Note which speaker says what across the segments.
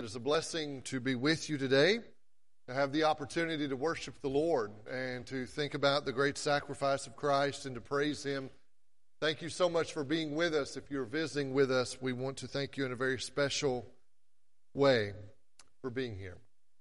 Speaker 1: It is a blessing to be with you today, to have the opportunity to worship the Lord and to think about the great sacrifice of Christ and to praise Him. Thank you so much for being with us. If you're visiting with us, we want to thank you in a very special way for being here.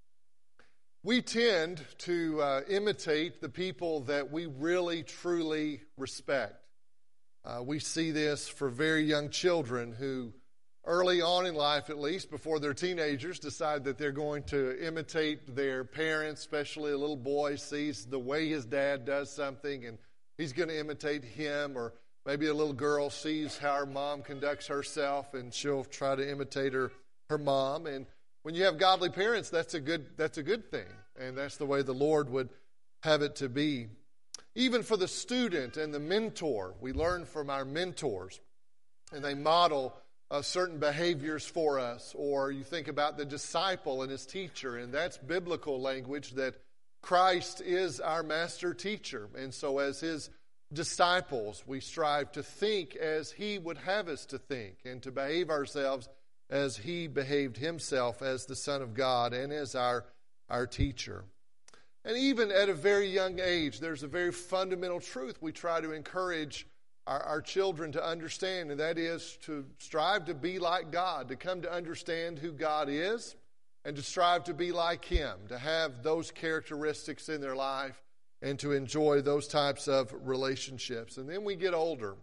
Speaker 1: We tend to imitate the people that we really, truly respect. We see this for very young children who, early on in life at least, before they're teenagers, decide that they're going to imitate their parents, especially a little boy sees the way his dad does something and he's going to imitate him, or maybe a little girl sees how her mom conducts herself and she'll try to imitate her mom. And when you have godly parents, that's a good thing. And that's the way the Lord would have it to be. Even for the student and the mentor, we learn from our mentors, and they model certain behaviors for us. Or you think about the disciple and his teacher, and that's biblical language that Christ is our master teacher. And so as His disciples, we strive to think as He would have us to think and to behave ourselves as He behaved Himself as the Son of God and as our teacher. And even at a very young age, there's a very fundamental truth we try to encourage our children to understand, and that is to strive to be like God, to come to understand who God is, and to strive to be like Him, to have those characteristics in their life, and to enjoy those types of relationships. And then we get older,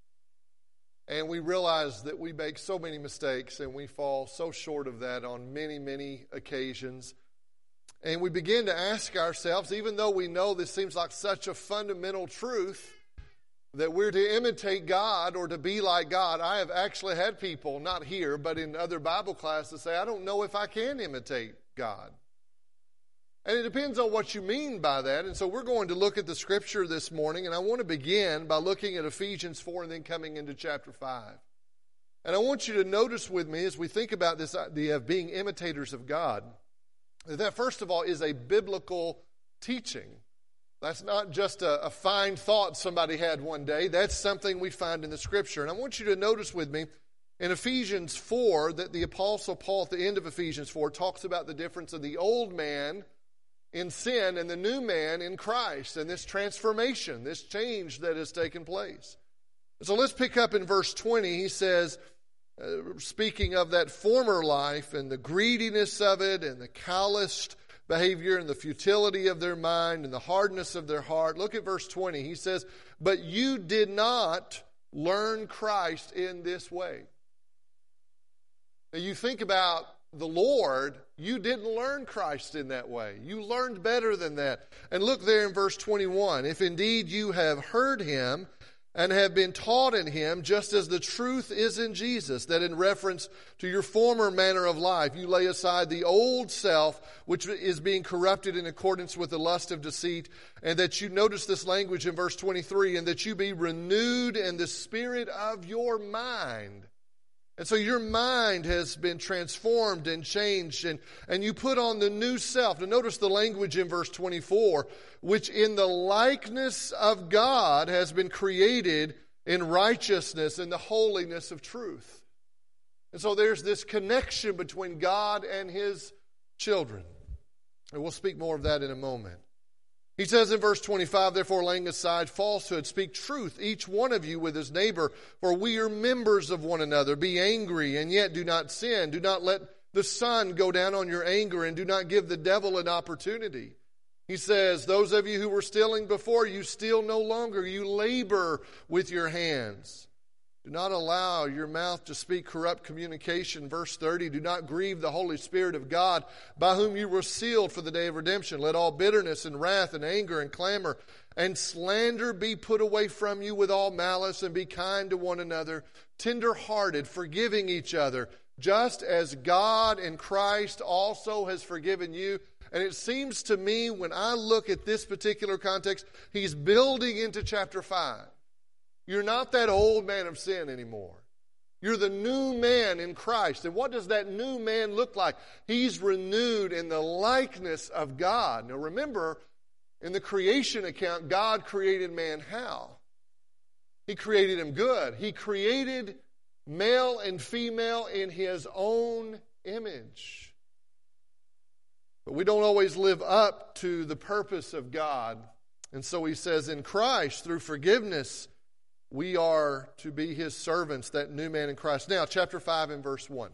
Speaker 1: and we realize that we make so many mistakes, and we fall so short of that on many, many occasions. And we begin to ask ourselves, even though we know this seems like such a fundamental truth, that we're to imitate God or to be like God. I have actually had people, not here, but in other Bible classes, say, I don't know if I can imitate God. And it depends on what you mean by that. And so we're going to look at the Scripture this morning, and I want to begin by looking at Ephesians 4 and then coming into chapter 5. And I want you to notice with me as we think about this idea of being imitators of God, that first of all is a biblical teaching. That's not just a fine thought somebody had one day. That's something we find in the Scripture. And I want you to notice with me in Ephesians 4 that the Apostle Paul at the end of Ephesians 4 talks about the difference of the old man in sin and the new man in Christ, and this transformation, this change that has taken place. So let's pick up in verse 20. He says, speaking of that former life and the greediness of it and the calloused behavior and the futility of their mind and the hardness of their heart. Look at verse 20. He says, but you did not learn Christ in this way. Now you think about the Lord, you didn't learn Christ in that way. You learned better than that. And look there in verse 21. If indeed you have heard Him and have been taught in Him, just as the truth is in Jesus, that in reference to your former manner of life, you lay aside the old self, which is being corrupted in accordance with the lust of deceit, and that you notice this language in verse 23, and that you be renewed in the spirit of your mind. And so your mind has been transformed and changed, and you put on the new self. Now notice the language in verse 24, which in the likeness of God has been created in righteousness and the holiness of truth. And so there's this connection between God and His children. And we'll speak more of that in a moment. He says in verse 25, therefore laying aside falsehood, speak truth, each one of you with his neighbor, for we are members of one another. Be angry, and yet do not sin. Do not let the sun go down on your anger, and do not give the devil an opportunity. He says, those of you who were stealing before, you steal no longer. You labor with your hands. Do not allow your mouth to speak corrupt communication. Verse 30, do not grieve the Holy Spirit of God, by whom you were sealed for the day of redemption. Let all bitterness and wrath and anger and clamor and slander be put away from you with all malice, and be kind to one another, tender-hearted, forgiving each other, just as God in Christ also has forgiven you. And it seems to me, when I look at this particular context, he's building into chapter 5. You're not that old man of sin anymore. You're the new man in Christ. And what does that new man look like? He's renewed in the likeness of God. Now remember, in the creation account, God created man how? He created him good. He created male and female in His own image. But we don't always live up to the purpose of God. And so he says, in Christ, through forgiveness, we are to be his servants, that new man in Christ. Now, chapter 5 and verse 1.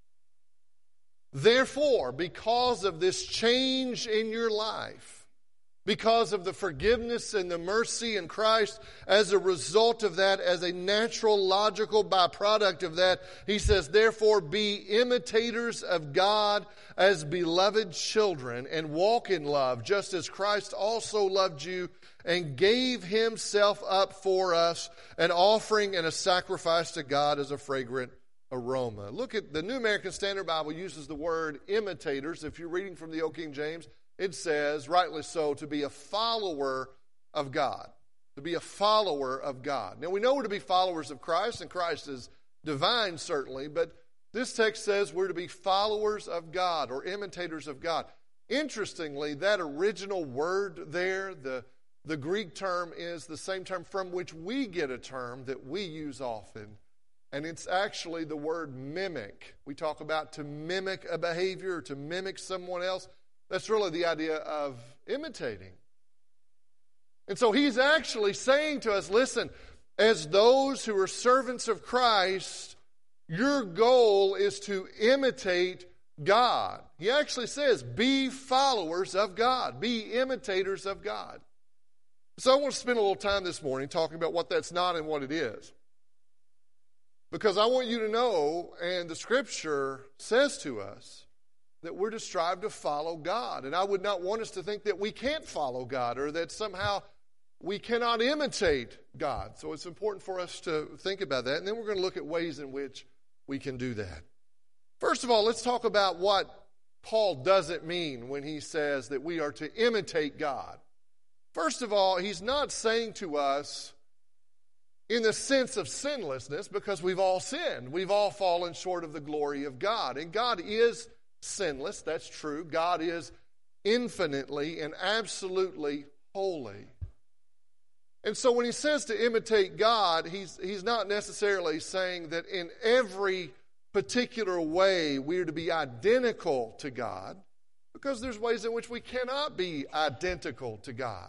Speaker 1: Therefore, because of this change in your life, because of the forgiveness and the mercy in Christ, as a result of that, as a natural, logical byproduct of that, he says, therefore be imitators of God as beloved children and walk in love, just as Christ also loved you and gave himself up for us, an offering and a sacrifice to God as a fragrant aroma. Look at the New American Standard Bible uses the word imitators. If you're reading from the Old King James, it says, rightly so, to be a follower of God. To be a follower of God. Now we know we're to be followers of Christ, and Christ is divine certainly, but this text says we're to be followers of God or imitators of God. Interestingly, that original word there, the Greek term is the same term from which we get a term that we use often. And it's actually the word mimic. We talk about to mimic a behavior or to mimic someone else. That's really the idea of imitating. And so he's actually saying to us, listen, as those who are servants of Christ, your goal is to imitate God. He actually says, be followers of God. Be imitators of God. So I want to spend a little time this morning talking about what that's not and what it is. Because I want you to know, and the Scripture says to us, that we're to strive to follow God. And I would not want us to think that we can't follow God or that somehow we cannot imitate God. So it's important for us to think about that. And then we're going to look at ways in which we can do that. First of all, let's talk about what Paul doesn't mean when he says that we are to imitate God. First of all, he's not saying to us in the sense of sinlessness, because we've all sinned. We've all fallen short of the glory of God. And God is sinless, that's true. God is infinitely and absolutely holy. And so when he says to imitate God, he's not necessarily saying that in every particular way we are to be identical to God, because there's ways in which we cannot be identical to God.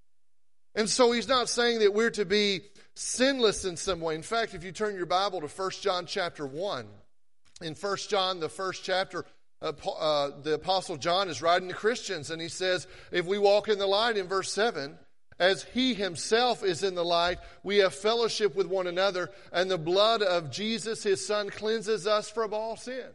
Speaker 1: And so he's not saying that we're to be sinless in some way. In fact, if you turn your Bible to 1 John chapter 1, in 1 John, the first chapter, the Apostle John is writing to Christians, and he says, if we walk in the light, in verse 7, as he himself is in the light, we have fellowship with one another, and the blood of Jesus, his Son, cleanses us from all sin.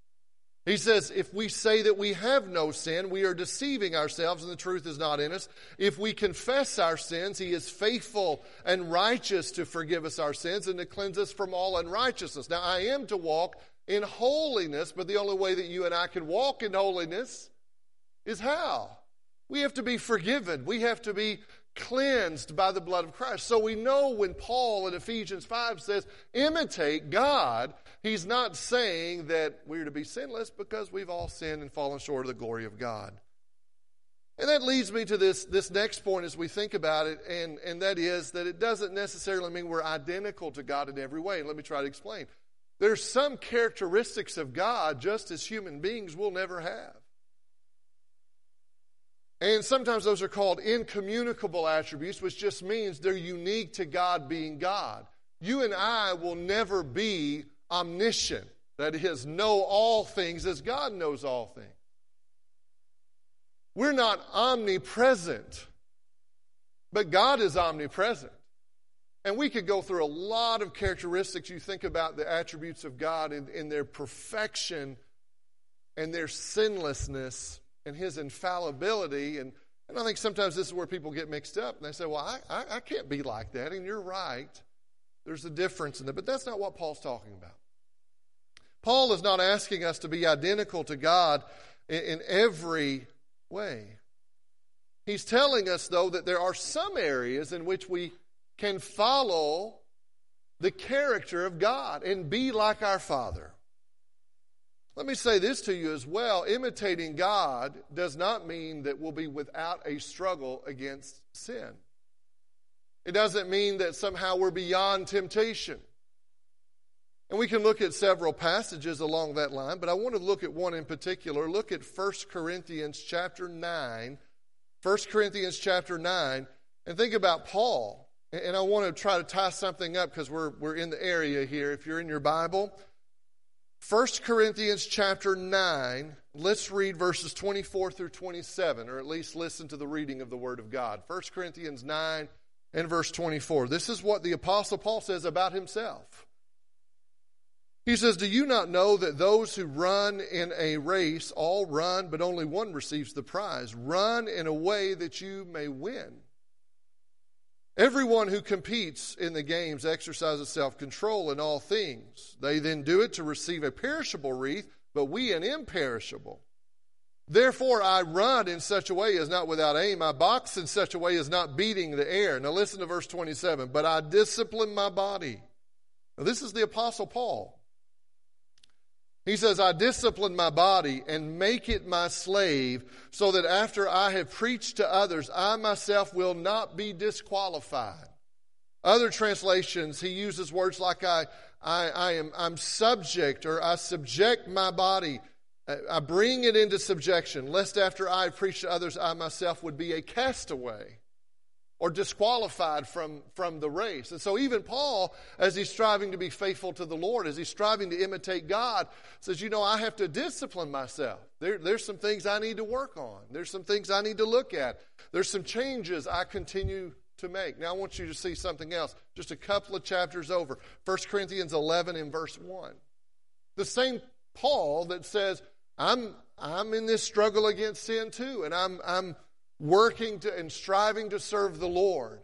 Speaker 1: He says, if we say that we have no sin, we are deceiving ourselves and the truth is not in us. If we confess our sins, he is faithful and righteous to forgive us our sins and to cleanse us from all unrighteousness. Now, I am to walk in holiness, but the only way that you and I can walk in holiness is how? We have to be forgiven. We have to be cleansed by the blood of Christ. So we know when Paul in Ephesians 5 says, imitate God, he's not saying that we're to be sinless, because we've all sinned and fallen short of the glory of God. And that leads me to this next point as we think about it, and that is that it doesn't necessarily mean we're identical to God in every way. And let me try to explain. There's some characteristics of God, just as human beings, will never have. And sometimes those are called incommunicable attributes, which just means they're unique to God being God. You and I will never be omniscient. That is, know all things as God knows all things. We're not omnipresent, but God is omnipresent. And we could go through a lot of characteristics. You think about the attributes of God in their perfection and their sinlessness and his infallibility. And I think sometimes this is where people get mixed up. And they say, well, I can't be like that. And you're right. There's a difference in it. But that's not what Paul's talking about. Paul is not asking us to be identical to God in every way. He's telling us, though, that there are some areas in which we can follow the character of God and be like our Father. Let me say this to you as well. Imitating God does not mean that we'll be without a struggle against sin. It doesn't mean that somehow we're beyond temptation. And we can look at several passages along that line, but I want to look at one in particular. Look at 1 Corinthians chapter 9. 1 Corinthians chapter 9, and think about Paul. And I want to try to tie something up because we're in the area here. If you're in your Bible, 1 Corinthians chapter 9, let's read verses 24 through 27, or at least listen to the reading of the Word of God. 1 Corinthians 9 and verse 24. This is what the Apostle Paul says about himself. He says, "Do you not know that those who run in a race all run, but only one receives the prize? Run in a way that you may win. Everyone who competes in the games exercises self-control in all things. They then do it to receive a perishable wreath, but we an imperishable. Therefore I run in such a way as not without aim. I box in such a way as not beating the air." Now listen to verse 27. "But I discipline my body." Now this is the Apostle Paul. He says, "I discipline my body and make it my slave, so that after I have preached to others, I myself will not be disqualified." Other translations, he uses words like I'm subject, or I subject my body. I bring it into subjection, lest after I have preached to others, I myself would be a castaway or disqualified from the race. And so even Paul, as he's striving to be faithful to the Lord, as he's striving to imitate God, says, I have to discipline myself. There's some things I need to work on. There's some things I need to look at. There's some changes I continue to make. Now I want you to see something else, just a couple of chapters over. 1 Corinthians 11 and verse 1. The same Paul that says, I'm in this struggle against sin too, and I'm working to and striving to serve the Lord.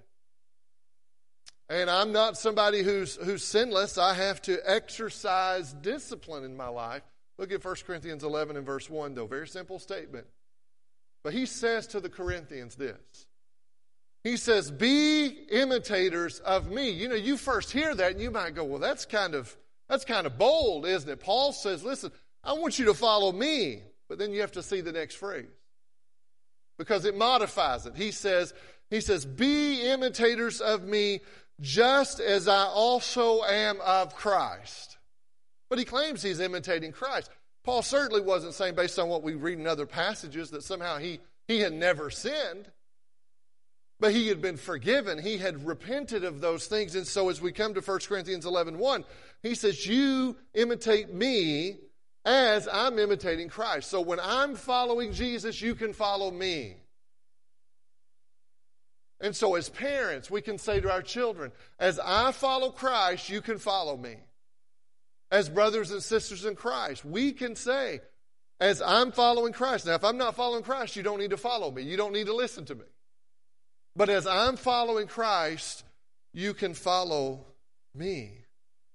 Speaker 1: And I'm not somebody who's sinless. I have to exercise discipline in my life. Look at 1 Corinthians 11 and verse 1, though. Very simple statement. But he says to the Corinthians this. He says, "Be imitators of me." You first hear that and you might go, well, that's kind of bold, isn't it? Paul says, listen, I want you to follow me. But then you have to see the next phrase, because it modifies it. He says, "Be imitators of me, just as I also am of Christ." But he claims he's imitating Christ. Paul certainly wasn't saying, based on what we read in other passages, that somehow he had never sinned. But he had been forgiven. He had repented of those things. And so as we come to 1 Corinthians 11:1, he says, "You imitate me as I'm imitating Christ." So when I'm following Jesus, you can follow me. And so as parents, we can say to our children, as I follow Christ, you can follow me. As brothers and sisters in Christ, we can say, as I'm following Christ. Now, if I'm not following Christ, you don't need to follow me. You don't need to listen to me. But as I'm following Christ, you can follow me.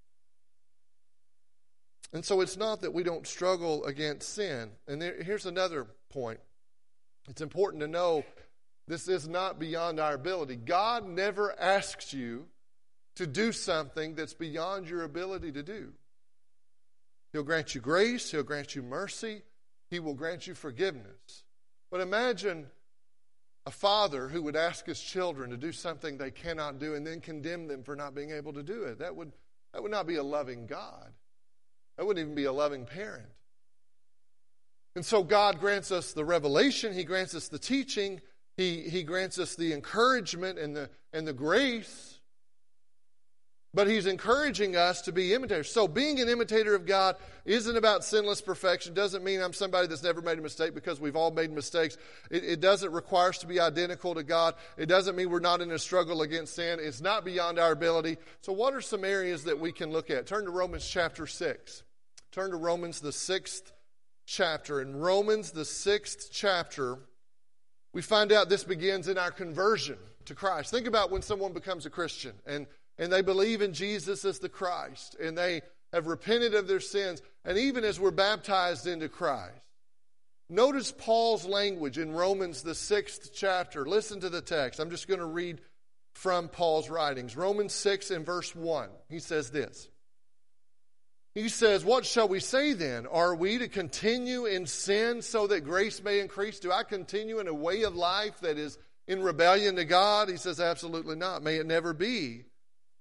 Speaker 1: And so it's not that we don't struggle against sin. And here's another point. It's important to know this is not beyond our ability. God never asks you to do something that's beyond your ability to do. He'll grant you grace. He'll grant you mercy. He will grant you forgiveness. But imagine a father who would ask his children to do something they cannot do and then condemn them for not being able to do it. That would not be a loving God. That wouldn't even be a loving parent. And so God grants us the revelation. He grants us the teaching. He grants us the encouragement and the grace. But He's encouraging us to be imitators. So being an imitator of God isn't about sinless perfection. Doesn't mean I'm somebody that's never made a mistake, because we've all made mistakes. It doesn't require us to be identical to God. It doesn't mean we're not in a struggle against sin. It's not beyond our ability. So what are some areas that we can look at? Turn to Romans chapter 6. Turn to Romans, the 6th chapter. In Romans, the 6th chapter, we find out this begins in our conversion to Christ. Think about when someone becomes a Christian and they believe in Jesus as the Christ, and they have repented of their sins, and even as we're baptized into Christ. Notice Paul's language in Romans, the 6th chapter. Listen to the text. I'm just going to read from Paul's writings. Romans 6 and verse 1. He says this. He says, "What shall we say then? Are we to continue in sin so that grace may increase? Do I continue in a way of life that is in rebellion to God?" He says, absolutely not. May it never be.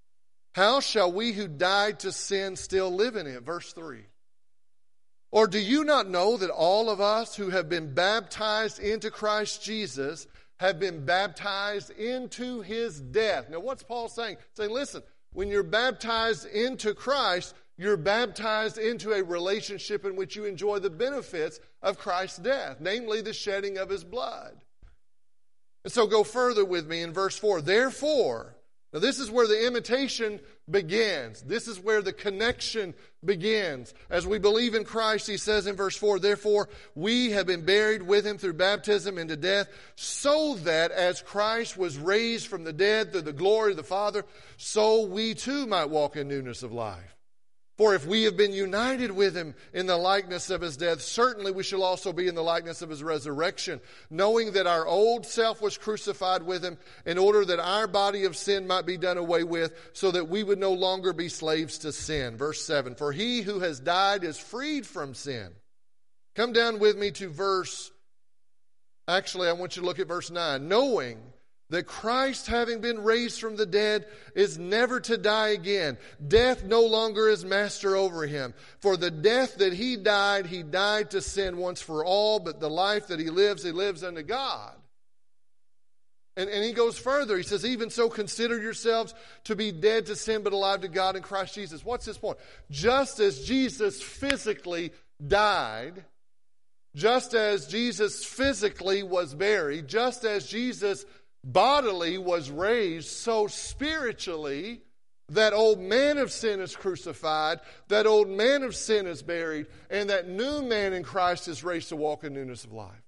Speaker 1: how shall we who died to sin still live in it? Verse 3. Or do you not know that all of us who have been baptized into Christ Jesus have been baptized into his death? Now what's Paul saying? Saying, listen, when you're baptized into Christ, you're baptized into a relationship in which you enjoy the benefits of Christ's death, namely the shedding of his blood. And so go further with me in verse 4. Therefore, now this is where the imitation begins. This is where the connection begins. As we believe in Christ, he says in verse 4, therefore we have been buried with him through baptism into death, so that as Christ was raised from the dead through the glory of the Father, so we too might walk in newness of life. For if we have been united with him in the likeness of his death, certainly we shall also be in the likeness of his resurrection, knowing that our old self was crucified with him in order that our body of sin might be done away with, so that we would no longer be slaves to sin. Verse 7, for he who has died is freed from sin. Come down with me to I want you to look at verse 9. Knowing that Christ, having been raised from the dead, is never to die again. Death no longer is master over him. For the death that he died to sin once for all, but the life that he lives unto God. And he goes further. He says, even so consider yourselves to be dead to sin, but alive to God in Christ Jesus. What's his point? Just as Jesus physically died, just as Jesus physically was buried, just as Jesus bodily was raised, so spiritually that old man of sin is crucified, that old man of sin is buried, and that new man in Christ is raised to walk in newness of life.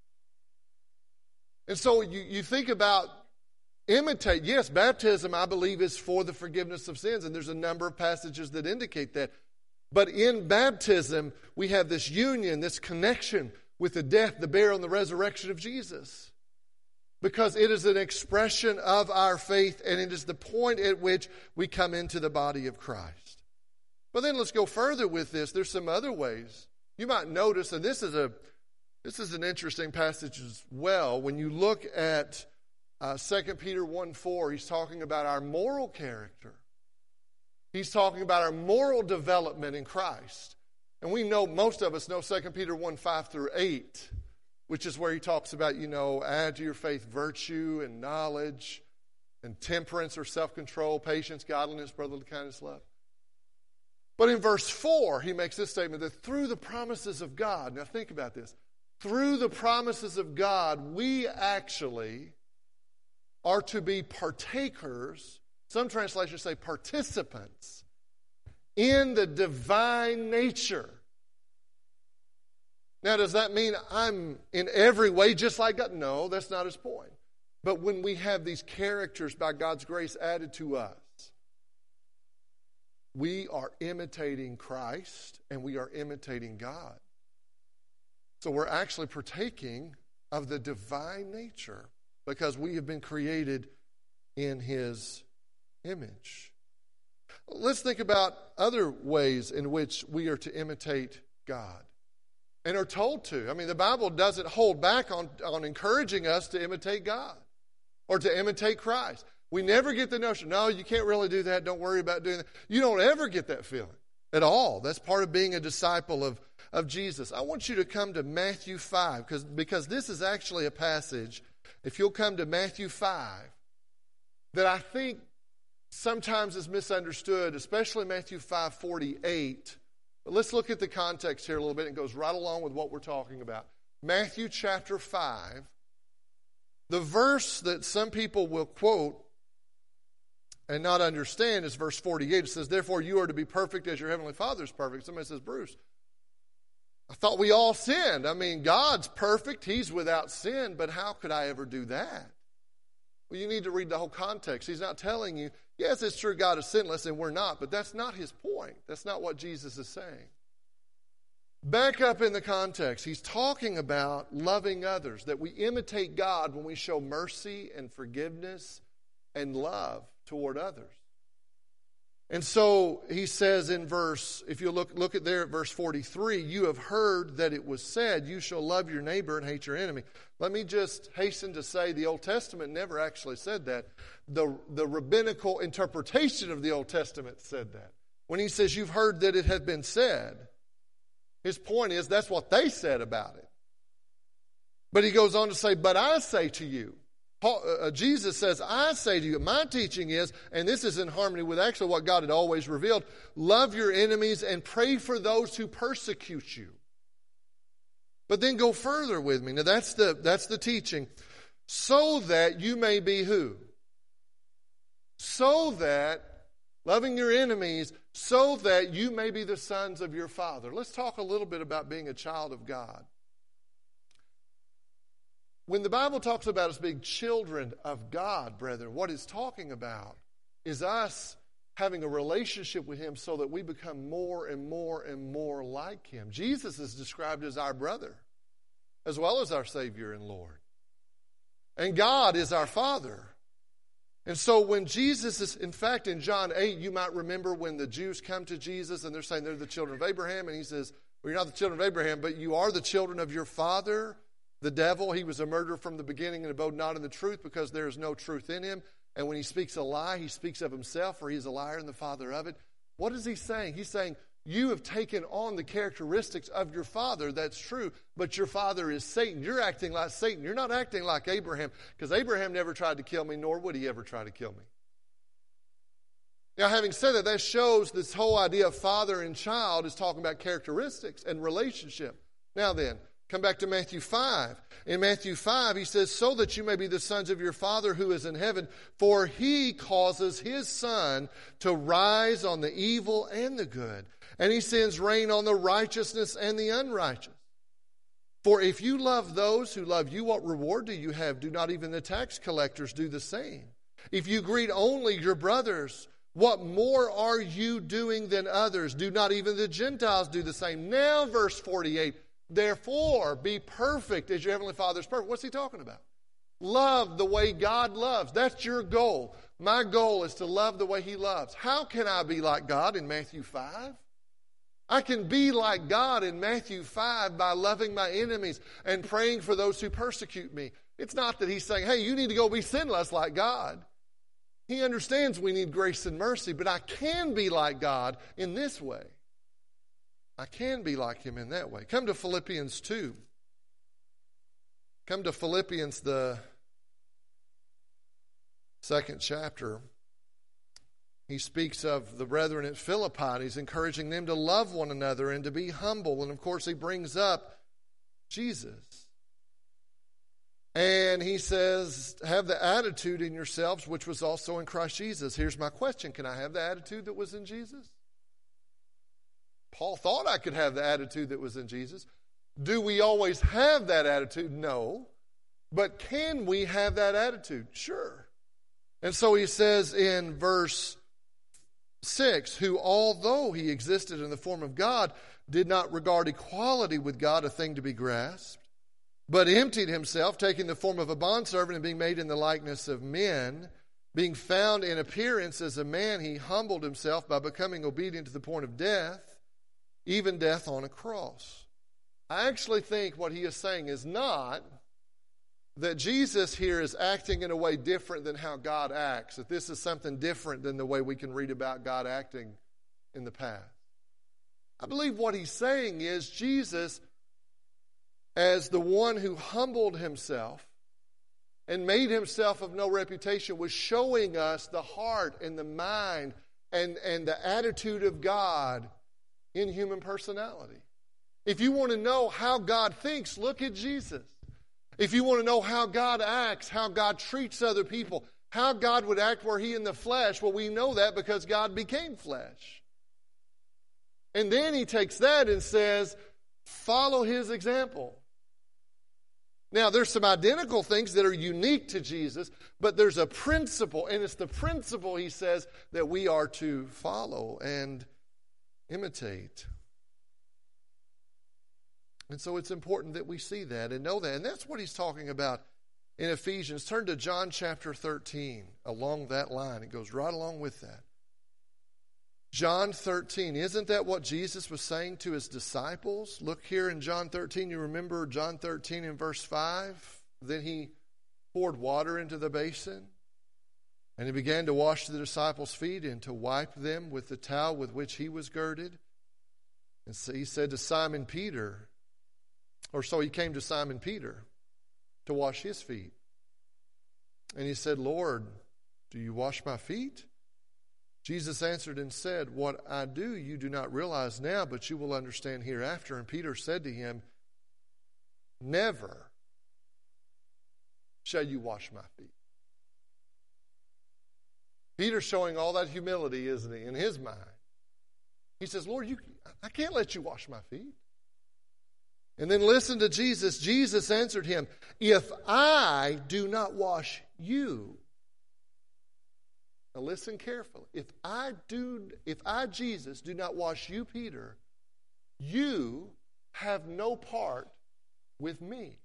Speaker 1: And so you think about imitate. Yes, baptism, I believe, is for the forgiveness of sins, and there's a number of passages that indicate that. But in baptism, we have this union, this connection with the death, the burial, and the resurrection of Jesus. Because it is an expression of our faith, and it is the point at which we come into the body of Christ. But then let's go further with this. There's some other ways. You might notice, and this is an interesting passage as well. When you look at 2 Peter 1:4, he's talking about our moral character. He's talking about our moral development in Christ. And we know, most of us know 2 Peter 1:5-8. Which is where he talks about, add to your faith virtue and knowledge and temperance or self-control, patience, godliness, brotherly kindness, love. But in verse 4, he makes this statement that through the promises of God, now think about this, through the promises of God, we actually are to be partakers, some translations say participants, in the divine nature. Now, does that mean I'm in every way just like God? No, that's not his point. But when we have these characters by God's grace added to us, we are imitating Christ and we are imitating God. So we're actually partaking of the divine nature because we have been created in his image. Let's think about other ways in which we are to imitate God. And are told to. I mean, the Bible doesn't hold back on encouraging us to imitate God or to imitate Christ. We never get the notion, no, you can't really do that. Don't worry about doing that. You don't ever get that feeling at all. That's part of being a disciple of Jesus. I want you to come to Matthew 5 because this is actually a passage, if you'll come to Matthew 5, that I think sometimes is misunderstood, especially Matthew 5:48. But let's look at the context here a little bit. It goes right along with what we're talking about. Matthew chapter 5, the verse that some people will quote and not understand is verse 48. It says, therefore you are to be perfect as your heavenly Father is perfect. Somebody says, Bruce, I thought we all sinned. I mean, God's perfect. He's without sin, but how could I ever do that? Well, you need to read the whole context. He's not telling you, yes, it's true God is sinless and we're not, but that's not his point. That's not what Jesus is saying. Back up in the context. He's talking about loving others, that we imitate God when we show mercy and forgiveness and love toward others. And so he says in if you look at there at verse 43, you have heard that it was said, you shall love your neighbor and hate your enemy. Let me just hasten to say the Old Testament never actually said that. The rabbinical interpretation of the Old Testament said that. When he says you've heard that it had been said, his point is that's what they said about it. But he goes on to say, but I say to you, Jesus says, I say to you, my teaching is, and this is in harmony with actually what God had always revealed, love your enemies and pray for those who persecute you. But then go further with me. Now that's the teaching. So that you may be who? So that, loving your enemies, so that you may be the sons of your Father. Let's talk a little bit about being a child of God. When the Bible talks about us being children of God, brethren, what it's talking about is us having a relationship with Him so that we become more and more and more like Him. Jesus is described as our brother, as well as our Savior and Lord. And God is our Father. And so when Jesus is, in fact, in John 8, you might remember when the Jews come to Jesus and they're saying they're the children of Abraham, and He says, well, you're not the children of Abraham, but you are the children of your father, the devil. He was a murderer from the beginning and abode not in the truth because there is no truth in him. And when he speaks a lie, he speaks of himself, for he is a liar and the father of it. What is he saying? He's saying, you have taken on the characteristics of your father. That's true, but your father is Satan. You're acting like Satan. You're not acting like Abraham, because Abraham never tried to kill me, nor would he ever try to kill me. Now, having said that, that shows this whole idea of father and child is talking about characteristics and relationship. Now then, come back to Matthew 5. In Matthew 5, he says, so that you may be the sons of your Father who is in heaven, for He causes His sun to rise on the evil and the good, and He sends rain on the righteousness and the unrighteous. For if you love those who love you, what reward do you have? Do not even the tax collectors do the same? If you greet only your brothers, what more are you doing than others? Do not even the Gentiles do the same? Now, verse 48, therefore, be perfect as your heavenly Father is perfect. What's he talking about? Love the way God loves. That's your goal. My goal is to love the way He loves. How can I be like God in Matthew 5? I can be like God in Matthew 5 by loving my enemies and praying for those who persecute me. It's not that He's saying, hey, you need to go be sinless like God. He understands we need grace and mercy, but I can be like God in this way. I can be like Him in that way. Come to Philippians 2. Come to Philippians, the 2nd chapter. He speaks of the brethren at Philippi, and he's encouraging them to love one another and to be humble. And of course, he brings up Jesus. And he says, have the attitude in yourselves which was also in Christ Jesus. Here's my question. Can I have the attitude that was in Jesus? Paul thought I could have the attitude that was in Jesus. Do we always have that attitude? No. But can we have that attitude? Sure. And so he says in verse 6, who although he existed in the form of God, did not regard equality with God a thing to be grasped, but emptied himself, taking the form of a bondservant and being made in the likeness of men. Being found in appearance as a man, he humbled himself by becoming obedient to the point of death, even death on a cross. I actually think what he is saying is not that Jesus here is acting in a way different than how God acts, that this is something different than the way we can read about God acting in the past. I believe what he's saying is Jesus, as the one who humbled himself and made himself of no reputation, was showing us the heart and the mind and the attitude of God in human personality. If you want to know how God thinks, look at Jesus. If you want to know how God acts, how God treats other people, how God would act were He in the flesh, well, we know that because God became flesh. And then He takes that and says, follow His example. Now, there's some identical things that are unique to Jesus, but there's a principle, and it's the principle, he says, that we are to follow and imitate. And so it's important that we see that and know that. And that's what he's talking about in Ephesians. Turn to John chapter 13 along that line. It goes right along with that. John 13, isn't that what Jesus was saying to his disciples? Look here in John 13. You remember John 13 in verse 5? Then he poured water into the basin, and he began to wash the disciples' feet and to wipe them with the towel with which he was girded. And so he said to Simon Peter, or so he came to Simon Peter to wash his feet. And he said, Lord, do you wash my feet? Jesus answered and said, what I do you do not realize now, but you will understand hereafter. And Peter said to him, never shall you wash my feet. Peter's showing all that humility, isn't he, in his mind. He says, Lord, I can't let you wash my feet. And then listen to Jesus. Jesus answered him, if I do not wash you. Now listen carefully. If I, Jesus, do not wash you, Peter, you have no part with me.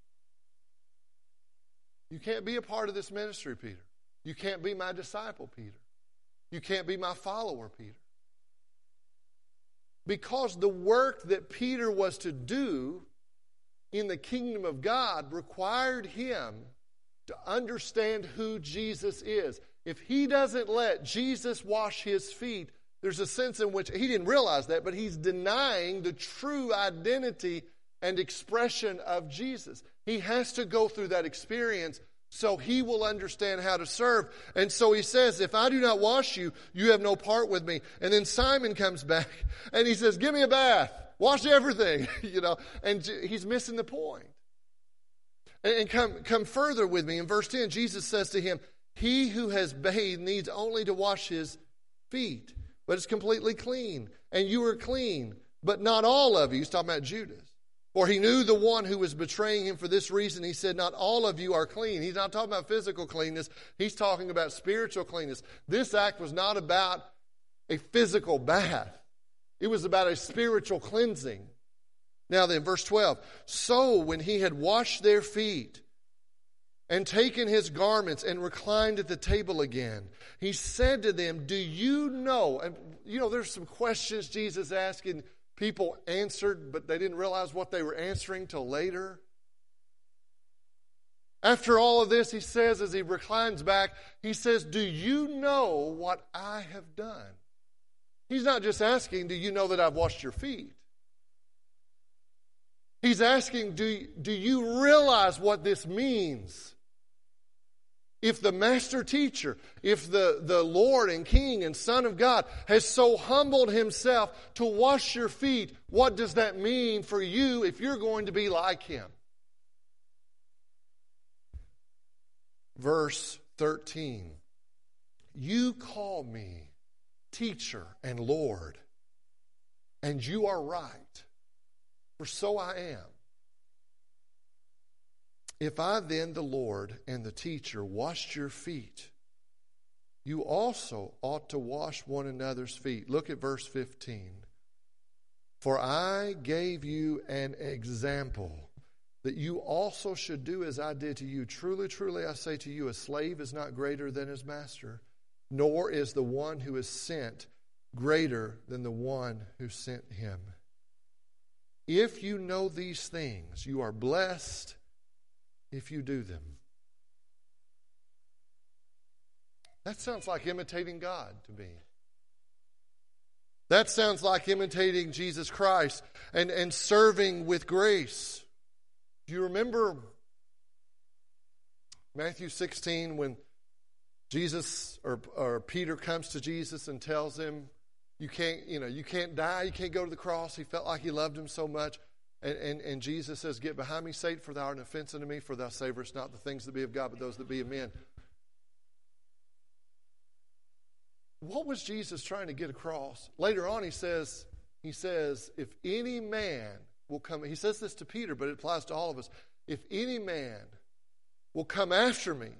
Speaker 1: You can't be a part of this ministry, Peter. You can't be my disciple, Peter. You can't be my follower, Peter. Because the work that Peter was to do in the kingdom of God required him to understand who Jesus is. If he doesn't let Jesus wash his feet, there's a sense in which he didn't realize that, but he's denying the true identity and expression of Jesus. He has to go through that experience so he will understand how to serve. And so he says, if I do not wash you, you have no part with me. And then Simon comes back and he says, give me a bath. Wash everything, and he's missing the point. And come further with me. In verse 10, Jesus says to him, he who has bathed needs only to wash his feet, but is completely clean. And you are clean, but not all of you. He's talking about Judas. For he knew the one who was betraying him. For this reason, he said, not all of you are clean. He's not talking about physical cleanness. He's talking about spiritual cleanness. This act was not about a physical bath. It was about a spiritual cleansing. Now then, verse 12. So when he had washed their feet and taken his garments and reclined at the table again, he said to them, do you know? And there's some questions Jesus asked and people answered, but they didn't realize what they were answering till later. After all of this, he says, as he reclines back, he says, do you know what I have done? He's not just asking, do you know that I've washed your feet? He's asking, do you realize what this means? If the master teacher, if the Lord and King and Son of God has so humbled himself to wash your feet, what does that mean for you if you're going to be like him? Verse 13. You call me teacher and Lord, and you are right, for so I am. If I then, the Lord and the teacher, washed your feet, you also ought to wash one another's feet. Look at verse 15. For I gave you an example that you also should do as I did to you. Truly, truly, I say to you, a slave is not greater than his master, nor is the one who is sent greater than the one who sent him. If you know these things, you are blessed if you do them. That sounds like imitating God to me. That sounds like imitating Jesus Christ and serving with grace. Do you remember Matthew 16 when Jesus or Peter comes to Jesus and tells him, you can't die, you can't go to the cross. He felt like he loved him so much. And Jesus says, get behind me, Satan, for thou art an offense unto me, for thou savorest not the things that be of God, but those that be of men. What was Jesus trying to get across? Later on he says, if any man will come, he says this to Peter, but it applies to all of us. If any man will come after me,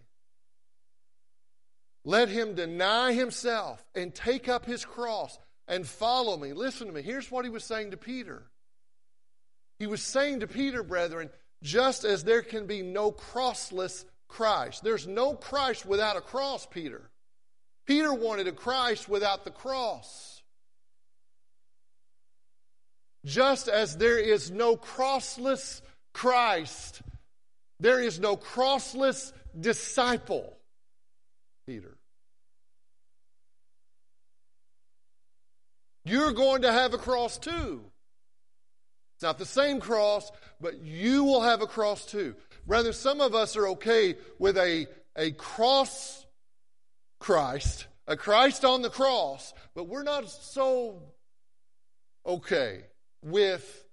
Speaker 1: let him deny himself and take up his cross and follow me. Listen to me. Here's what he was saying to Peter. He was saying to Peter, brethren, just as there can be no crossless Christ. There's no Christ without a cross, Peter. Peter wanted a Christ without the cross. Just as there is no crossless Christ, there is no crossless disciple, Peter. You're going to have a cross too. It's not the same cross, but you will have a cross too. Rather, some of us are okay with a cross Christ, a Christ on the cross, but we're not so okay with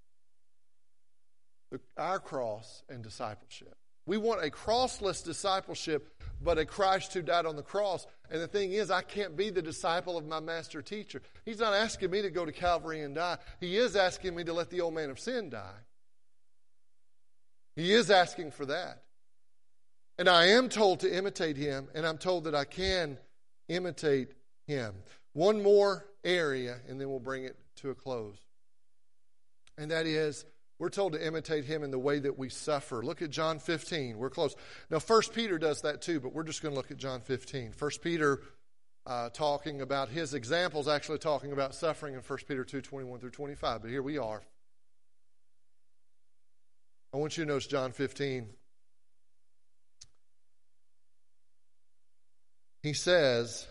Speaker 1: our cross and discipleship. We want a crossless discipleship, but a Christ who died on the cross. And the thing is, I can't be the disciple of my master teacher. He's not asking me to go to Calvary and die. He is asking me to let the old man of sin die. He is asking for that. And I am told to imitate him, and I'm told that I can imitate him. One more area, and then we'll bring it to a close. And that is, we're told to imitate him in the way that we suffer. Look at John 15. We're close. Now, 1 Peter does that too, but we're just going to look at John 15. 1 Peter, talking about his examples, actually talking about suffering in 1 Peter 2, 21 through 25. But here we are. I want you to notice John 15. He says,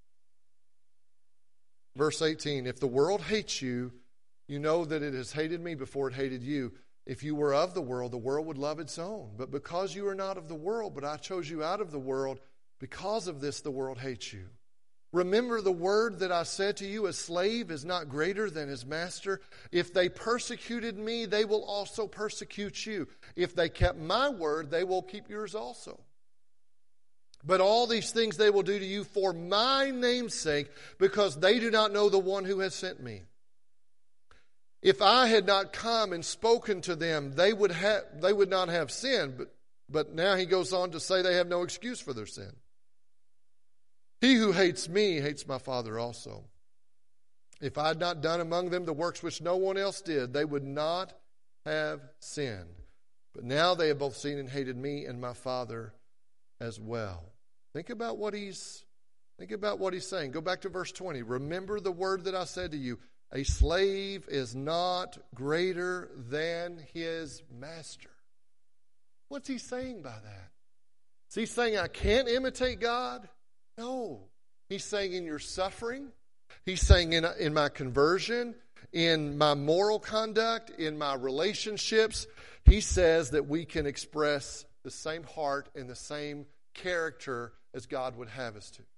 Speaker 1: verse 18, if the world hates you, you know that it has hated me before it hated you. If you were of the world would love its own. But because you are not of the world, but I chose you out of the world, because of this the world hates you. Remember the word that I said to you, a slave is not greater than his master. If they persecuted me, they will also persecute you. If they kept my word, they will keep yours also. But all these things they will do to you for my name's sake, because they do not know the one who has sent me. If I had not come and spoken to them, they would not have sinned. But now he goes on to say they have no excuse for their sin. He who hates me hates my Father also. If I had not done among them the works which no one else did, they would not have sinned. But now they have both seen and hated me and my Father as well. Think about what he's saying. Go back to verse 20. Remember the word that I said to you. A slave is not greater than his master. What's he saying by that? Is he saying I can't imitate God? No. He's saying in your suffering, he's saying in my conversion, in my moral conduct, in my relationships, he says that we can express the same heart and the same character as God would have us to.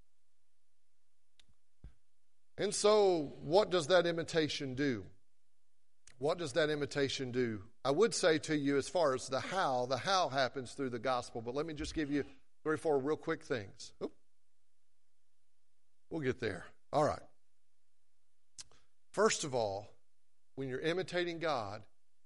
Speaker 1: And so, what does that imitation do? What does that imitation do? I would say to you, as far as the how happens through the gospel, but let me just give you 3 or 4 real quick things. We'll get there. All right. First of all, when you're imitating God,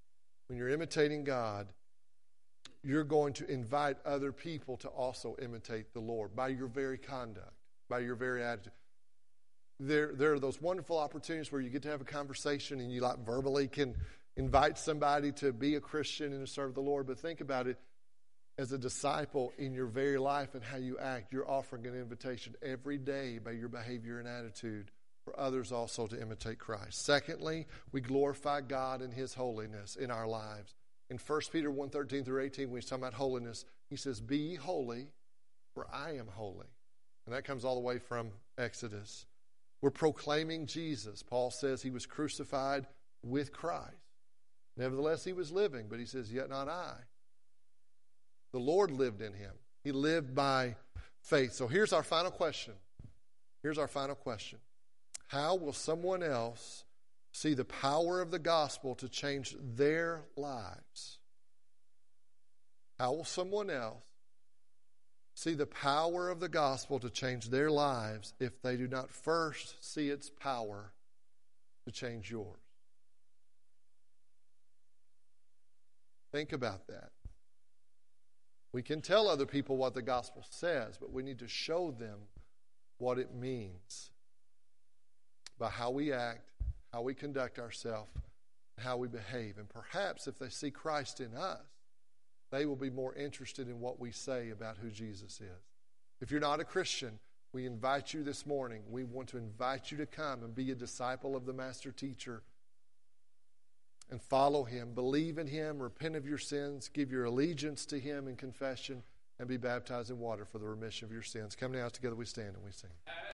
Speaker 1: you're going to invite other people to also imitate the Lord by your very conduct, by your very attitude. There are those wonderful opportunities where you get to have a conversation and you like verbally can invite somebody to be a Christian and to serve the Lord. But think about it, as a disciple in your very life and how you act, you're offering an invitation every day by your behavior and attitude for others also to imitate Christ. Secondly, we glorify God in his holiness in our lives. In 1 Peter 1:13 through 18, when he's talking about holiness, he says, be ye holy, for I am holy. And that comes all the way from Exodus. We're proclaiming Jesus. Paul says he was crucified with Christ. Nevertheless, he was living, but he says, yet not I. The Lord lived in him. He lived by faith. So here's our final question. How will someone else see the power of the gospel to change their lives? How will someone else see the power of the gospel to change their lives if they do not first see its power to change yours? Think about that. We can tell other people what the gospel says, but we need to show them what it means by how we act, how we conduct ourselves, and how we behave. And perhaps if they see Christ in us, they will be more interested in what we say about who Jesus is. If you're not a Christian, we invite you this morning. We want to invite you to come and be a disciple of the Master Teacher and follow Him. Believe in Him, repent of your sins, give your allegiance to Him in confession, and be baptized in water for the remission of your sins. Come now, together we stand and we sing.